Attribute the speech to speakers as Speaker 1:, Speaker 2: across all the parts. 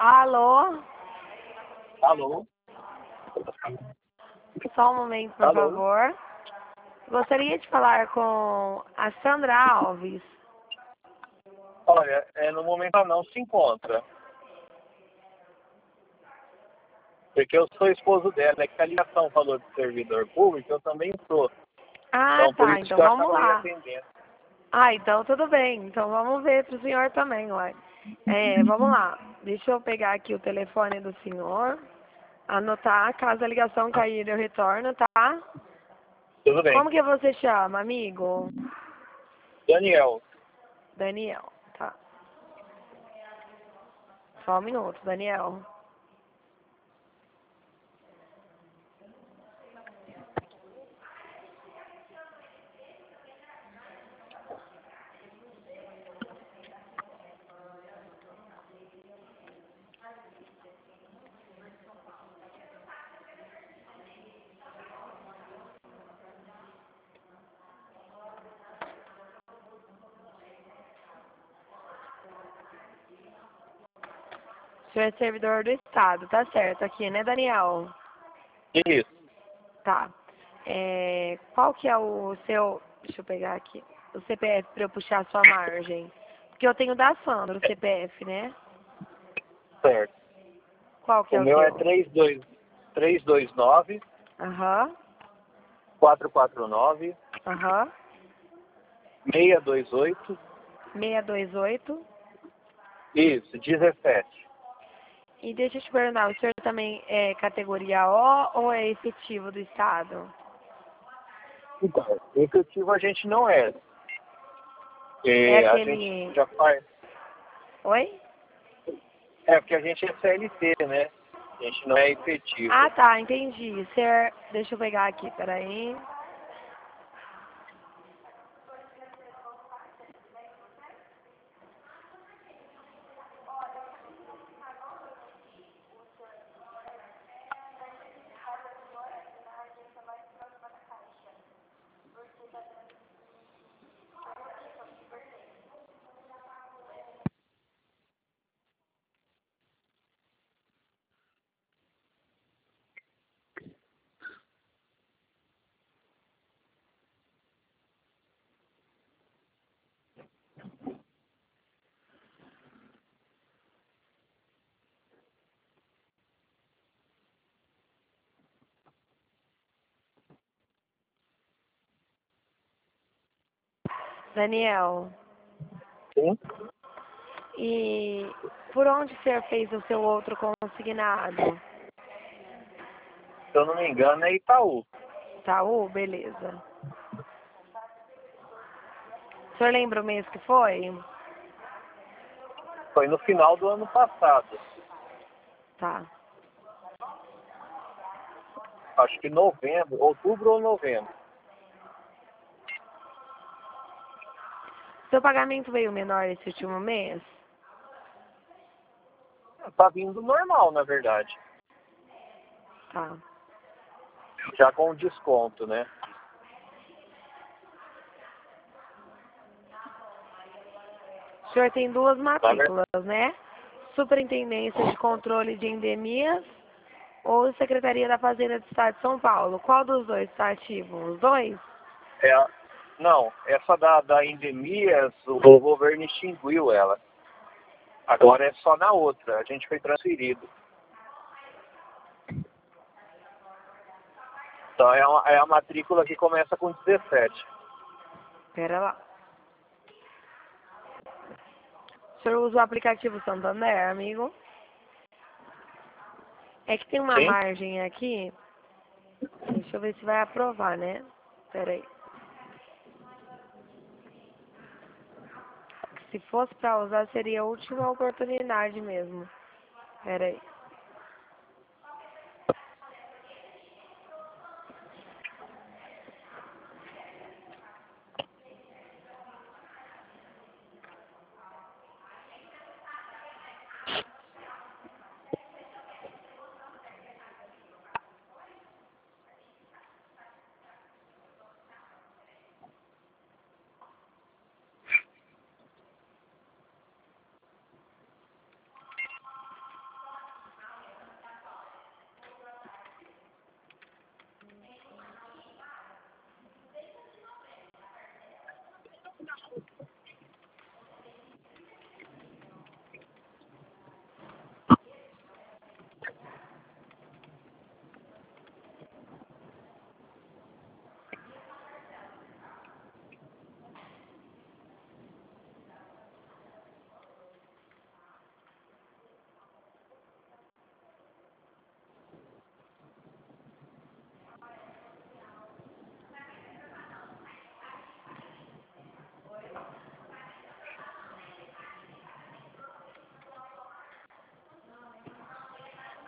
Speaker 1: Alô?
Speaker 2: Alô?
Speaker 1: Só um momento, por
Speaker 2: Alô?
Speaker 1: favor. Gostaria de falar com a Sandra Alves.
Speaker 2: Olha, no momento ela não se encontra. Porque eu sou esposo dela, é que a ligação falou de servidor público, eu também sou.
Speaker 1: Ah,
Speaker 2: Então, por
Speaker 1: tá.
Speaker 2: isso
Speaker 1: Então
Speaker 2: que eu
Speaker 1: vamos
Speaker 2: acabei
Speaker 1: lá.
Speaker 2: atendendo.
Speaker 1: Ah, então tudo bem. Então vamos ver pro senhor também, uai. Vamos lá. Deixa eu pegar aqui o telefone do senhor. Anotar. Caso a ligação cair, eu retorno, tá?
Speaker 2: Tudo bem.
Speaker 1: Como que você chama, amigo?
Speaker 2: Daniel,
Speaker 1: Daniel. Tá. Só um minuto, Daniel. O senhor é servidor do Estado, tá certo aqui, né, Daniel?
Speaker 2: isso.
Speaker 1: Tá. Qual que é o seu... Deixa eu pegar aqui. O CPF para eu puxar a sua margem. Porque eu tenho da Sandra, o CPF, né?
Speaker 2: Certo.
Speaker 1: Qual que
Speaker 2: O
Speaker 1: é o
Speaker 2: meu é
Speaker 1: seu?
Speaker 2: 329
Speaker 1: Aham,
Speaker 2: 449
Speaker 1: aham.
Speaker 2: 628.
Speaker 1: 628.
Speaker 2: Isso, 17.
Speaker 1: E deixa eu te perguntar, o senhor também é categoria O ou é efetivo do Estado?
Speaker 2: Então, efetivo a gente não é.
Speaker 1: É
Speaker 2: A gente
Speaker 1: aquele...
Speaker 2: já faz.
Speaker 1: Oi?
Speaker 2: É, porque a gente é CLT, né? A gente não é efetivo.
Speaker 1: Ah, tá, entendi. Senhor, deixa eu pegar aqui, peraí. Daniel,
Speaker 2: Sim?
Speaker 1: e por onde o senhor fez o seu outro consignado?
Speaker 2: Se eu não me engano, é Itaú.
Speaker 1: Itaú? Beleza. O senhor lembra o mês que foi?
Speaker 2: Foi no final do ano passado.
Speaker 1: Tá.
Speaker 2: Acho que novembro, outubro ou novembro.
Speaker 1: Seu pagamento veio menor esse último mês?
Speaker 2: Tá vindo normal, na verdade.
Speaker 1: Tá.
Speaker 2: Já com desconto, né?
Speaker 1: O senhor tem duas
Speaker 2: Na ver-
Speaker 1: matrículas, né? Superintendência de Controle de Endemias ou Secretaria da Fazenda do Estado de São Paulo. Qual dos dois está ativo? Os dois?
Speaker 2: Não, essa da endemias, o governo extinguiu ela. Agora é só na outra. A gente foi transferido. Então é a matrícula que começa com 17.
Speaker 1: Pera lá. O senhor usa o aplicativo Santander, amigo? É que tem uma
Speaker 2: Sim?
Speaker 1: margem aqui. Deixa eu ver se vai aprovar, né? Pera aí. Se fosse pra usar, seria a última oportunidade mesmo. Pera aí.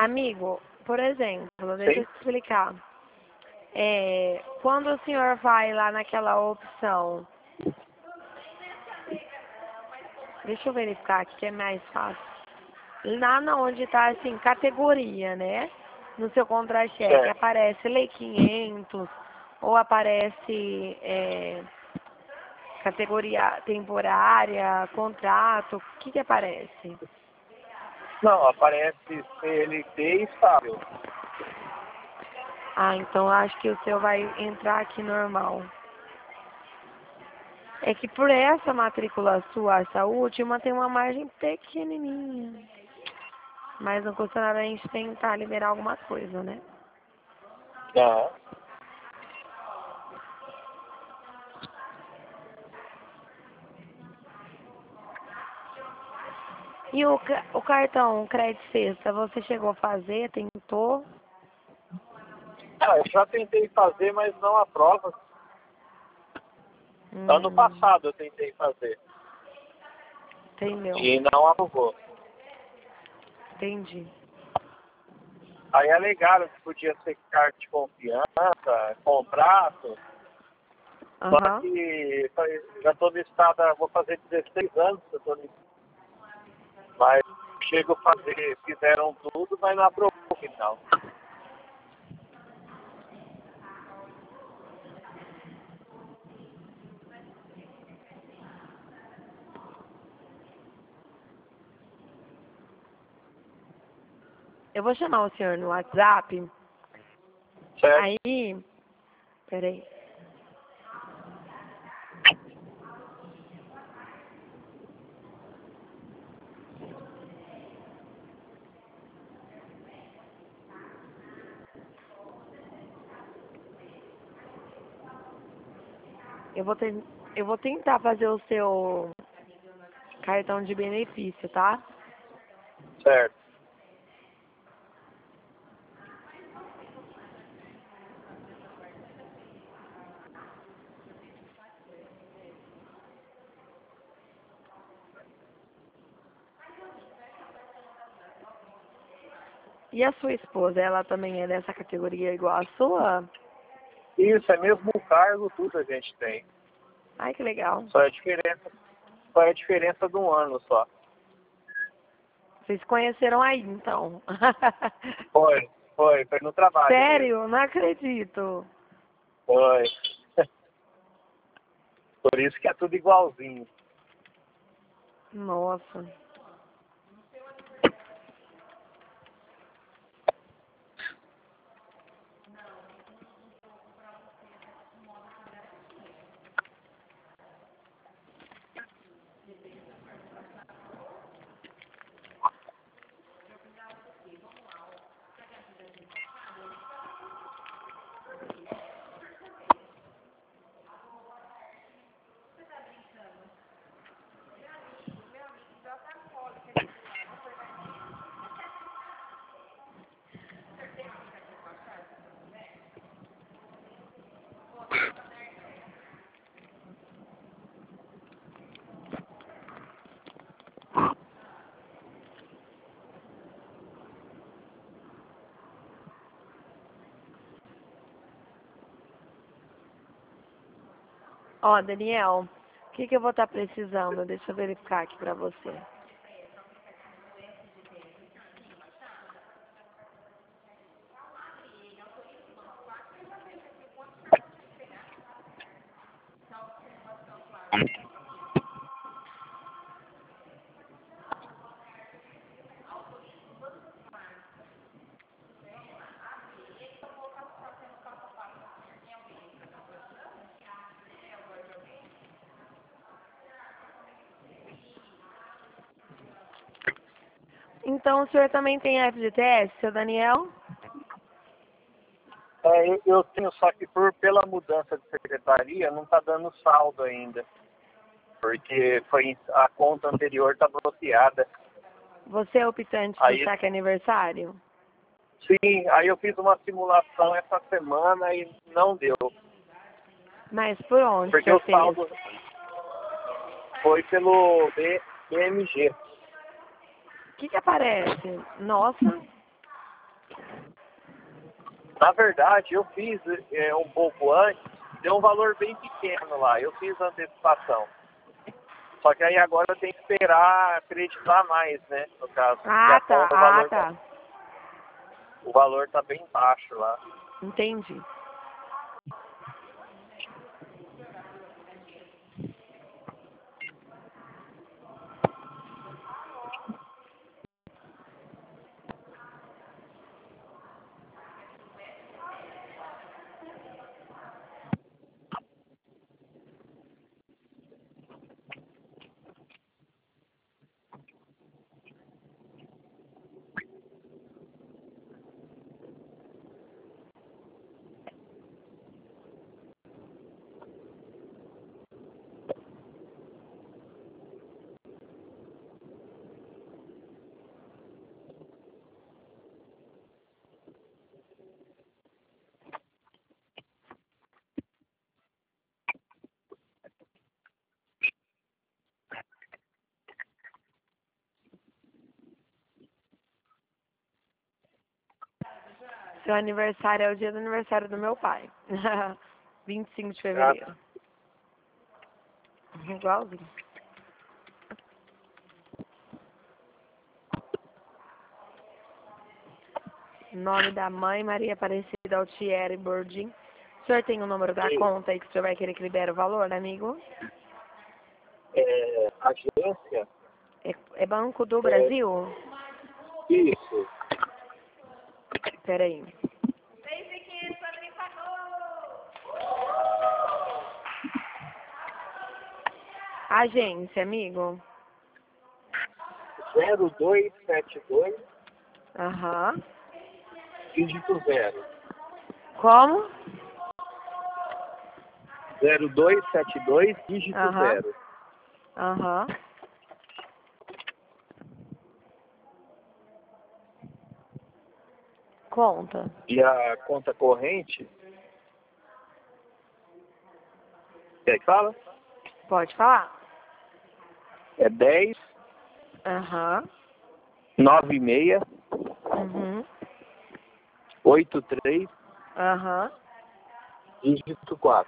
Speaker 1: Amigo, por exemplo, deixa eu
Speaker 2: Sim.
Speaker 1: te explicar. Quando o senhor vai lá naquela opção, deixa eu verificar aqui que é mais fácil. Lá onde está assim, categoria, né? No seu contra-cheque,
Speaker 2: Certo.
Speaker 1: aparece Lei 500 ou aparece categoria temporária, contrato, o que aparece?
Speaker 2: Não, aparece CLT estável.
Speaker 1: Ah, então acho que o seu vai entrar aqui normal. É que por essa matrícula sua, essa última, tem uma margem pequenininha. Mas não custa nada a gente tentar liberar alguma coisa, né?
Speaker 2: Aham.
Speaker 1: E o cartão crédito sexta, você chegou a fazer, tentou?
Speaker 2: Ah, eu já tentei fazer, mas não aprova. Ano
Speaker 1: Hum,
Speaker 2: passado eu tentei fazer
Speaker 1: entendeu?
Speaker 2: e não aprovou.
Speaker 1: Entendi.
Speaker 2: Aí alegaram que podia ser carta de confiança, contrato, só
Speaker 1: Aham.
Speaker 2: que já estou listada, vou fazer 16 anos que eu estou listada. Mas chego a fazer, fizeram tudo, mas não aprovou no final.
Speaker 1: Eu vou chamar o senhor no WhatsApp.
Speaker 2: Certo?
Speaker 1: Aí, peraí. Eu vou tentar fazer o seu cartão de benefício, tá?
Speaker 2: Certo.
Speaker 1: E a sua esposa, ela também é dessa categoria igual a sua?
Speaker 2: Isso, é mesmo o cargo, tudo a gente tem.
Speaker 1: Ai, que legal.
Speaker 2: Só é a diferença de um ano só.
Speaker 1: Vocês se conheceram aí, então.
Speaker 2: Foi no trabalho mesmo.
Speaker 1: Sério? Não acredito.
Speaker 2: Foi. Por isso que é tudo igualzinho.
Speaker 1: Nossa. Ó, Daniel, o que eu vou estar precisando? Deixa eu verificar aqui pra você. Então, o senhor também tem FGTS, seu Daniel?
Speaker 2: Eu tenho, só que pela mudança de secretaria, não está dando saldo ainda. Porque a conta anterior está bloqueada.
Speaker 1: Você é optante do
Speaker 2: Aí,
Speaker 1: cheque aniversário?
Speaker 2: sim, aí eu fiz uma simulação essa semana e não deu.
Speaker 1: Mas por onde
Speaker 2: Porque
Speaker 1: você
Speaker 2: o
Speaker 1: fez?
Speaker 2: saldo foi pelo BMG.
Speaker 1: O que aparece? Nossa,
Speaker 2: Na verdade, eu fiz um pouco antes, deu um valor bem pequeno lá. Eu fiz antecipação. Só que aí agora eu tenho que esperar acreditar mais, né? No caso.
Speaker 1: Ah, tá. Ah, tá.
Speaker 2: O valor tá bem baixo lá.
Speaker 1: Entendi. Seu aniversário é o dia do aniversário do meu pai. 25 de fevereiro. Igualzinho. Nome da mãe, Maria Aparecida Altieri Bordim. O senhor tem o número da conta aí que o senhor vai querer que libere o valor, amigo?
Speaker 2: Agência?
Speaker 1: É Banco do Brasil?
Speaker 2: Isso.
Speaker 1: Peraí. Agência, amigo.
Speaker 2: 0272,
Speaker 1: Aham.
Speaker 2: dígito 0.
Speaker 1: Como?
Speaker 2: 0272, dígito 0.
Speaker 1: Aham. Conta.
Speaker 2: E a conta corrente? Quer que fala?
Speaker 1: Pode falar.
Speaker 2: É 10
Speaker 1: Aham.
Speaker 2: 96
Speaker 1: Uhum.
Speaker 2: 83,
Speaker 1: Aham.
Speaker 2: dígito 4.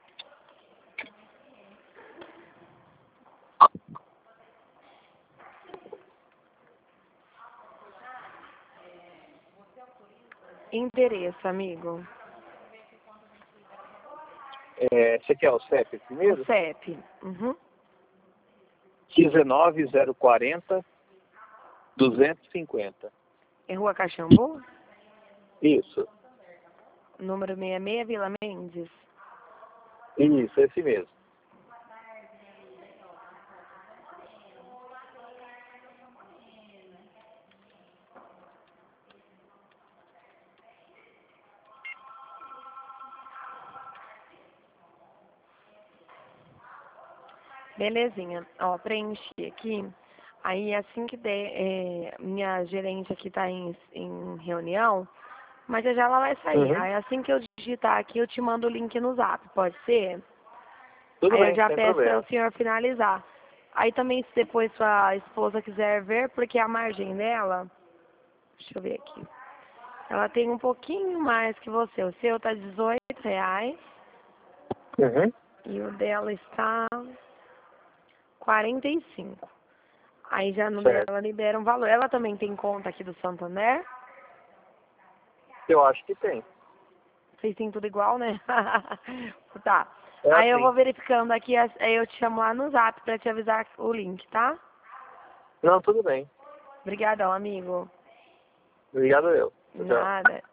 Speaker 1: Endereço, amigo.
Speaker 2: Você quer o CEP primeiro?
Speaker 1: O CEP. Uhum.
Speaker 2: 19040 250.
Speaker 1: É Rua Caxambu?
Speaker 2: Isso.
Speaker 1: Número 66, Vila Mendes.
Speaker 2: Isso, esse mesmo.
Speaker 1: Belezinha. Ó, preenchi aqui. Aí assim que der, minha gerente aqui tá em reunião, mas já ela vai sair.
Speaker 2: Uhum.
Speaker 1: Aí assim que eu digitar aqui, eu te mando o link no zap, pode ser?
Speaker 2: Tudo
Speaker 1: Aí eu
Speaker 2: bem,
Speaker 1: já
Speaker 2: sem
Speaker 1: peço para
Speaker 2: problema.
Speaker 1: o senhor finalizar. Aí também se depois sua esposa quiser ver, porque a margem dela, deixa eu ver aqui. Ela tem um pouquinho mais que você. O seu tá R$18
Speaker 2: Uhum.
Speaker 1: e o dela está 45. Aí já no
Speaker 2: Certo.
Speaker 1: dela libera um valor. Ela também tem conta aqui do Santander?
Speaker 2: Eu acho que tem.
Speaker 1: Vocês têm tudo igual, né? Tá.
Speaker 2: É
Speaker 1: Aí eu
Speaker 2: assim.
Speaker 1: vou verificando aqui, aí eu te chamo lá no zap pra te avisar o link, tá?
Speaker 2: Não, tudo bem.
Speaker 1: Obrigadão, amigo.
Speaker 2: Obrigado eu. Tchau.
Speaker 1: Nada.